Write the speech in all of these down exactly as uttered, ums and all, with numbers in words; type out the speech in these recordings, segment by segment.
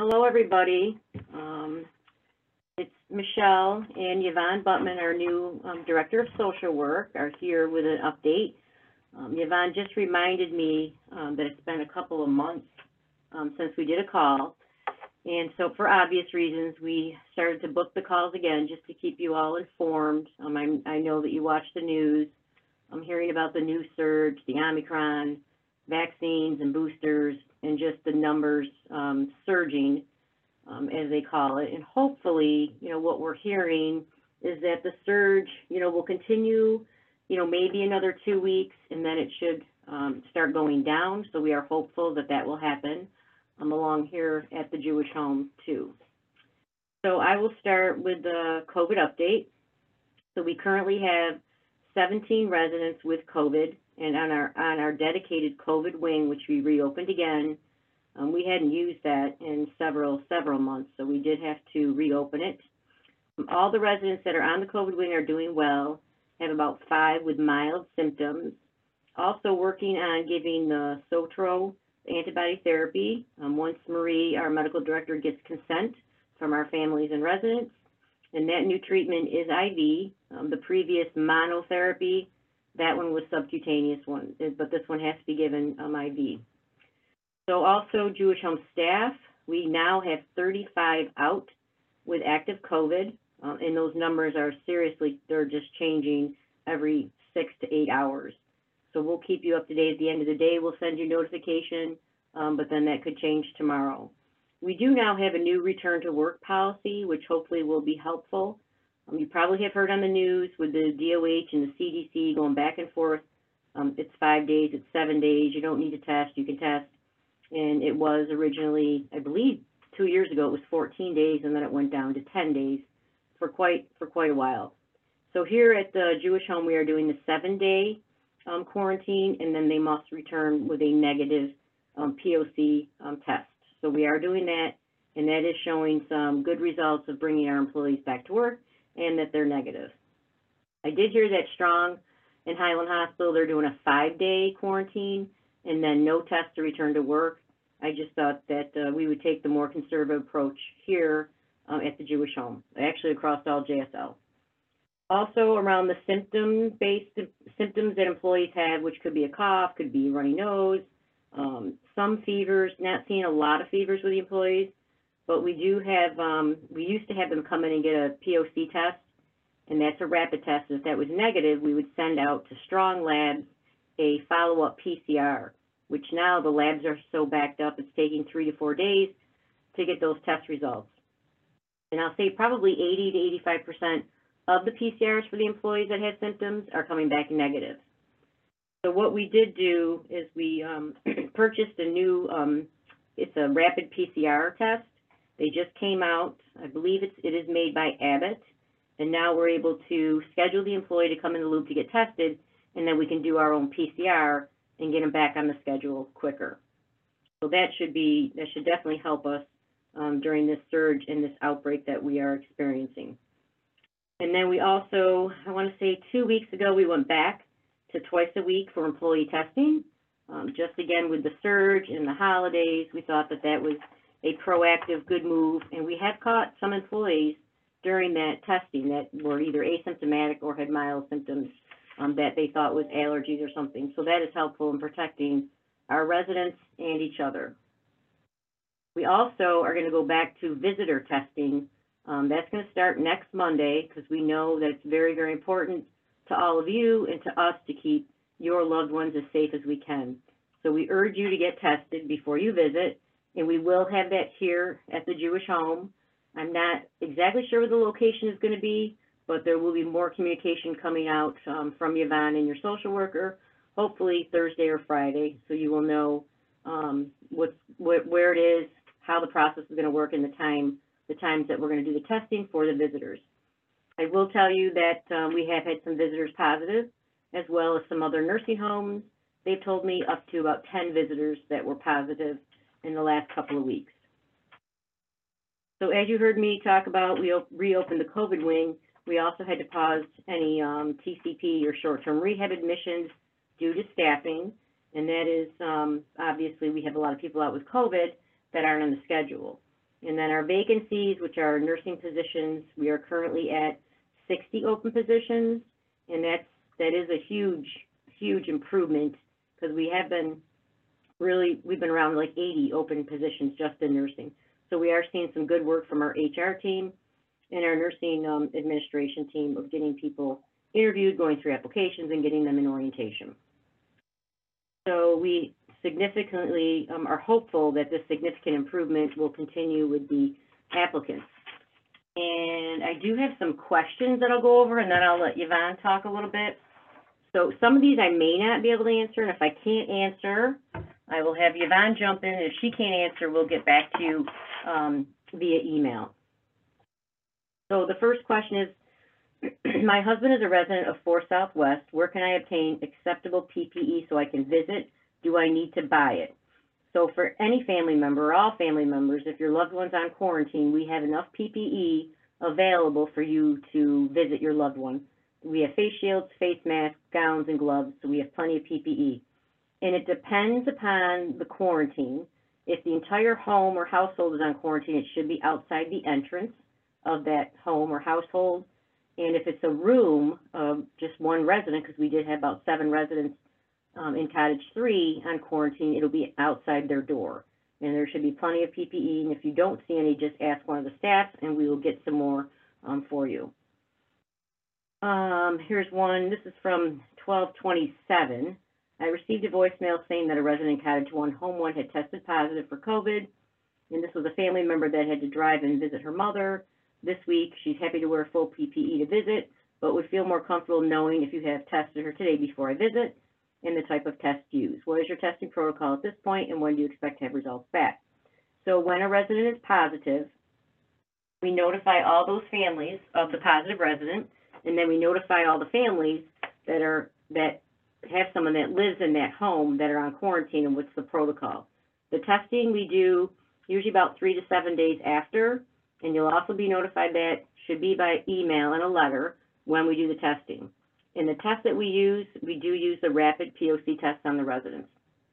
Hello, everybody. Um, it's Michelle and Yvonne Butman, our new um, Director of Social Work, are here with an update. Um, Yvonne just reminded me um, that it's been a couple of months um, since we did a call. And so for obvious reasons, we started to book the calls again just to keep you all informed. Um, I, I know that you watch the news. I'm hearing about the new surge, the Omicron, vaccines and boosters, and just the numbers um, surging, um, as they call it. And hopefully, you know, what we're hearing is that the surge, you know, will continue, you know, maybe another two weeks, and then it should um, start going down. So we are hopeful that that will happen um, along here at the Jewish Home, too. So I will start with the COVID update. So we currently have seventeen residents with COVID, and on our on our dedicated COVID wing, which we reopened again, um, we hadn't used that in several several months, so we did have to reopen it. Um, all the residents that are on the COVID wing are doing well, have about five with mild symptoms. Also working on giving the Sotro antibody therapy. Um, once Marie, our medical director, gets consent from our families and residents, and that new treatment is I V. Um, the previous monotherapy, that one was subcutaneous one, but this one has to be given um, I V. So also Jewish Home staff, we now have thirty-five out with active COVID, um, and those numbers are seriously, they're just changing every six to eight hours. So we'll keep you up to date. At the end of the day, we'll send you notification, um, but then that could change tomorrow. We do now have a new return to work policy, which hopefully will be helpful. Um, you probably have heard on the news with the D O H and the C D C going back and forth. Um, it's five days, it's seven days. You don't need to test, you can test. And it was originally, I believe, two years ago, it was fourteen days, and then it went down to ten days for quite for quite a while. So here at the Jewish Home, we are doing the seven-day um, quarantine, and then they must return with a negative um, P O C um, test. So we are doing that, and that is showing some good results of bringing our employees back to work and that they're negative. I did hear that Strong and Highland Hospital, they're doing a five-day quarantine and then no test to return to work. I just thought that uh, we would take the more conservative approach here um, at the Jewish Home, actually across all J S L. Also around the symptom-based symptoms that employees have, which could be a cough, could be a runny nose, Um, some fevers, not seeing a lot of fevers with the employees, but we do have, um, we used to have them come in and get a P O C test, and that's a rapid test. And if that was negative, we would send out to Strong Labs a follow-up P C R, which now the labs are so backed up, it's taking three to four days to get those test results. And I'll say probably eighty to eighty-five percent of the P C Rs for the employees that had symptoms are coming back negative. So what we did do is we um, purchased a new, um, it's a rapid P C R test. They just came out. I believe it's, it is made by Abbott. And now we're able to schedule the employee to come in the loop to get tested, and then we can do our own P C R and get them back on the schedule quicker. So that should be, that should definitely help us um, during this surge and this outbreak that we are experiencing. And then we also, I want to say two weeks ago, we went back to twice a week for employee testing. Um, just again with the surge and the holidays, we thought that that was a proactive, good move, and we have caught some employees during that testing that were either asymptomatic or had mild symptoms um, that they thought was allergies or something. So that is helpful in protecting our residents and each other. We also are going to go back to visitor testing. Um, that's going to start next Monday because we know that it's very, very important to all of you and to us to keep your loved ones as safe as we can. So we urge you to get tested before you visit, and we will have that here at the Jewish Home. I'm not exactly sure where the location is going to be, but there will be more communication coming out um, from Yvonne and your social worker, hopefully Thursday or Friday, so you will know um, what's, wh where it is, how the process is going to work, and the time, the times that we're going to do the testing for the visitors. I will tell you that um, we have had some visitors positive, as well as some other nursing homes. They've told me up to about ten visitors that were positive in the last couple of weeks. So as you heard me talk about, we reopened the COVID wing. We also had to pause any um, T C P or short-term rehab admissions due to staffing, and that is, um, obviously, we have a lot of people out with COVID that aren't on the schedule. And then our vacancies, which are nursing positions, we are currently at sixty open positions, and that's, that is a huge, huge improvement, because we have been really, we've been around like eighty open positions just in nursing. So we are seeing some good work from our H R team and our nursing um, administration team of getting people interviewed, going through applications, and getting them in orientation. So we significantly um, are hopeful that this significant improvement will continue with the applicants. And I do have some questions that I'll go over, and then I'll let Yvonne talk a little bit. So some of these I may not be able to answer, and if I can't answer, I will have Yvonne jump in. If she can't answer, we'll get back to you um, via email. So the first question is, my husband is a resident of four Southwest. Where can I obtain acceptable P P E so I can visit? Do I need to buy it? So for any family member, or all family members, if your loved one's on quarantine, we have enough P P E available for you to visit your loved one. We have face shields, face masks, gowns, and gloves, so we have plenty of P P E. And it depends upon the quarantine. If the entire home or household is on quarantine, it should be outside the entrance of that home or household. And if it's a room of just one resident, because we did have about seven residents um, in Cottage three on quarantine, it'll be outside their door. And there should be plenty of P P E, and if you don't see any, just ask one of the staff, and we will get some more um, for you. Um, here's one. This is from twelve twenty-seven. I received a voicemail saying that a resident in Cottage one, Home one, had tested positive for COVID, and this was a family member that had to drive and visit her mother this week. She's happy to wear full P P E to visit, but would feel more comfortable knowing if you have tested her today before I visit, and the type of test used. What is your testing protocol at this point, and when do you expect to have results back? So when a resident is positive, we notify all those families of the positive resident, and then we notify all the families that are that have someone that lives in that home that are on quarantine, and what's the protocol. The testing we do usually about three to seven days after, and you'll also be notified that should be by email and a letter when we do the testing. In the test that we use, we do use the rapid P O C test on the residents.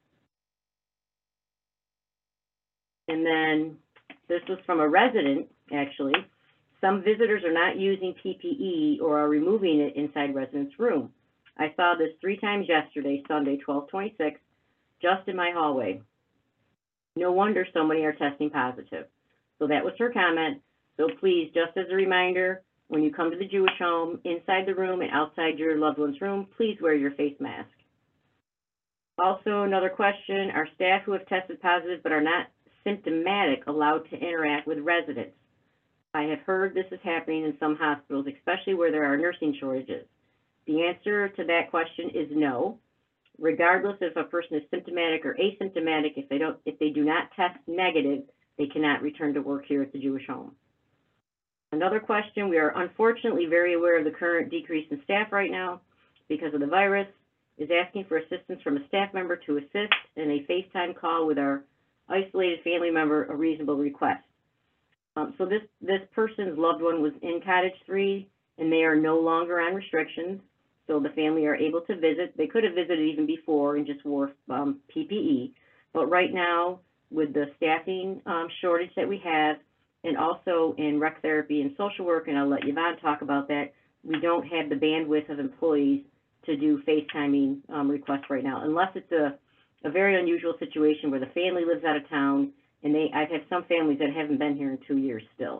And then this was from a resident, actually. Some visitors are not using P P E or are removing it inside residents' room. I saw this three times yesterday, Sunday, twelve twenty-six, just in my hallway. No wonder so many are testing positive. So that was her comment. So please, just as a reminder, when you come to the Jewish home, inside the room and outside your loved one's room, please wear your face mask. Also, another question, are staff who have tested positive but are not symptomatic allowed to interact with residents? I have heard this is happening in some hospitals, especially where there are nursing shortages. The answer to that question is no. Regardless if a person is symptomatic or asymptomatic, if they don't, if they do not test negative, they cannot return to work here at the Jewish home. Another question, we are unfortunately very aware of the current decrease in staff right now because of the virus, is asking for assistance from a staff member to assist in a FaceTime call with our isolated family member, a reasonable request. Um, so this, this person's loved one was in Cottage three, and they are no longer on restrictions, so the family are able to visit. They could have visited even before and just wore um, P P E, but right now, with the staffing um, shortage that we have, and also in rec therapy and social work, and I'll let Yvonne talk about that, we don't have the bandwidth of employees to do FaceTiming um, requests right now, unless it's a, a very unusual situation where the family lives out of town, and they, I've had some families that haven't been here in two years still.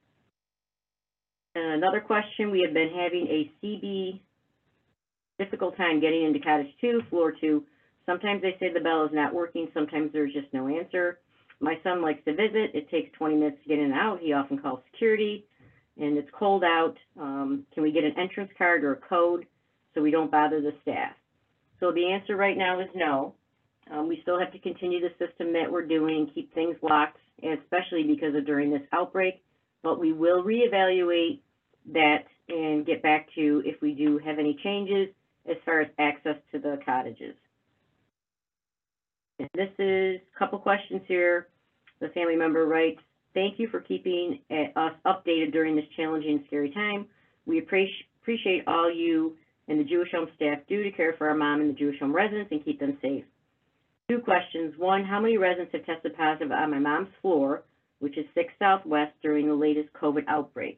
And another question, we have been having a C B difficult time getting into Cottage two, floor two. Sometimes they say the bell is not working, sometimes there's just no answer. My son likes to visit. It takes twenty minutes to get in and out. He often calls security, and it's cold out. Um, can we get an entrance card or a code so we don't bother the staff? So the answer right now is no. Um, we still have to continue the system that we're doing and keep things locked, especially because of during this outbreak, but we will reevaluate that and get back to if we do have any changes as far as access to the cottages. And this is a couple questions here. The family member writes, thank you for keeping us updated during this challenging and scary time. We appreciate all you and the Jewish Home staff do to care for our mom and the Jewish Home residents and keep them safe. Two questions. One, how many residents have tested positive on my mom's floor? which is six Southwest, during the latest COVID outbreak.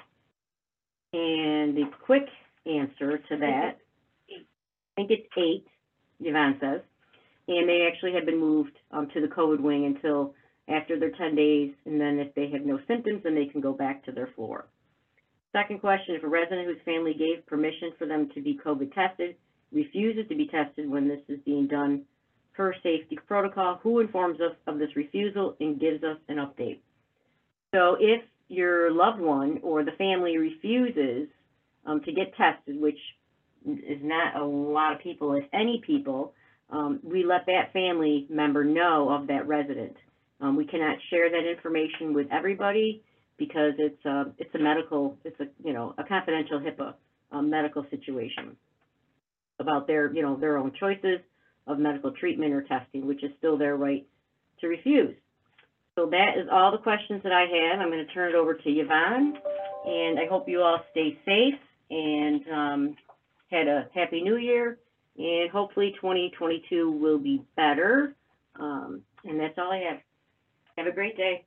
And the quick answer to that, I think it's eight, Yvonne says, and they actually have been moved um, to the COVID wing until after their ten days, and then if they have no symptoms, then they can go back to their floor. Second question, if a resident whose family gave permission for them to be COVID tested refuses to be tested when this is being done per safety protocol, who informs us of this refusal and gives us an update? So if your loved one or the family refuses um, to get tested, which is not a lot of people, if any people, um, we let that family member know of that resident. Um, we cannot share that information with everybody because it's a, it's a medical, it's a, you know, a confidential HIPAA um, medical situation about their, you know, their own choices of medical treatment or testing, which is still their right to refuse. So that is all the questions that I have. I'm going to turn it over to Yvonne, and I hope you all stay safe and um, had a happy new year, and hopefully twenty twenty-two will be better. Um, and that's all I have. Have a great day.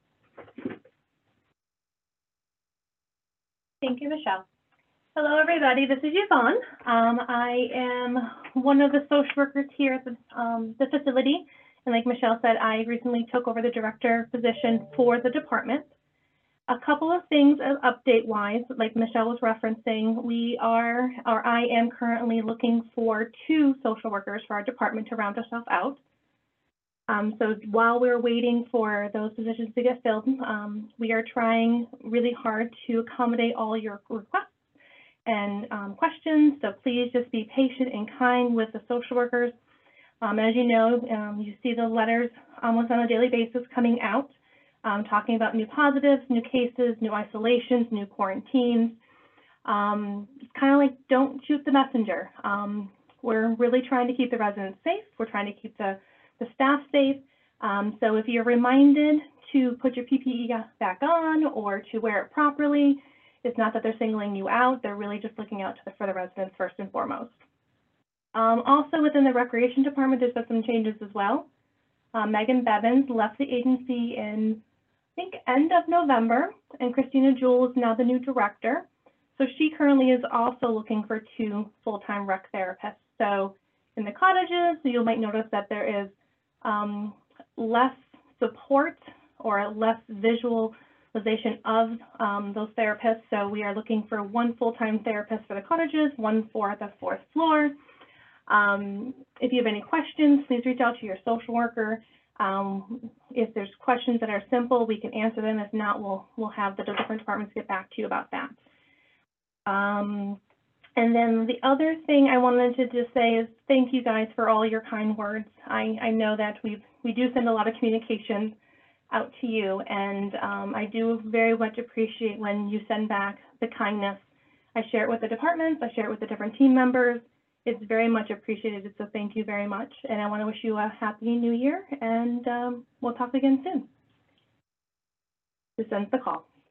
Thank you, Michelle. Hello, everybody. This is Yvonne. Um, I am one of the social workers here at the, um, the facility. And like Michelle said, I recently took over the director position for the department. A couple of things update-wise, like Michelle was referencing, we are, or I am currently looking for two social workers for our department to round ourselves out. Um, so while we're waiting for those positions to get filled, um, we are trying really hard to accommodate all your requests and um, questions. So please just be patient and kind with the social workers. Um, as you know, um, you see the letters almost on a daily basis coming out, um, talking about new positives, new cases, new isolations, new quarantines. Um, it's kind of like don't shoot the messenger. Um, we're really trying to keep the residents safe. We're trying to keep the the staff safe. Um, so if you're reminded to put your P P E back on or to wear it properly, it's not that they're singling you out. They're really just looking out to the, for the residents first and foremost. Um, also within the recreation department, there's been some changes as well. Uh, Megan Bevins left the agency in, I think, end of November, and Christina Jewell is now the new director. So she currently is also looking for two full-time rec therapists. So in the cottages, so you might notice that there is Um, less support or less visualization of um, those therapists. So we are looking for one full-time therapist for the cottages, one for the fourth floor. Um, if you have any questions, please reach out to your social worker. Um, if there's questions that are simple, we can answer them. If not, we'll, we'll have the different departments get back to you about that. Um, And then the other thing I wanted to just say is thank you guys for all your kind words. I, I know that we we do send a lot of communication out to you, and um, I do very much appreciate when you send back the kindness. I share it with the departments, I share it with the different team members. It's very much appreciated, so thank you very much. And I want to wish you a happy new year, and um, we'll talk again soon. This ends the call.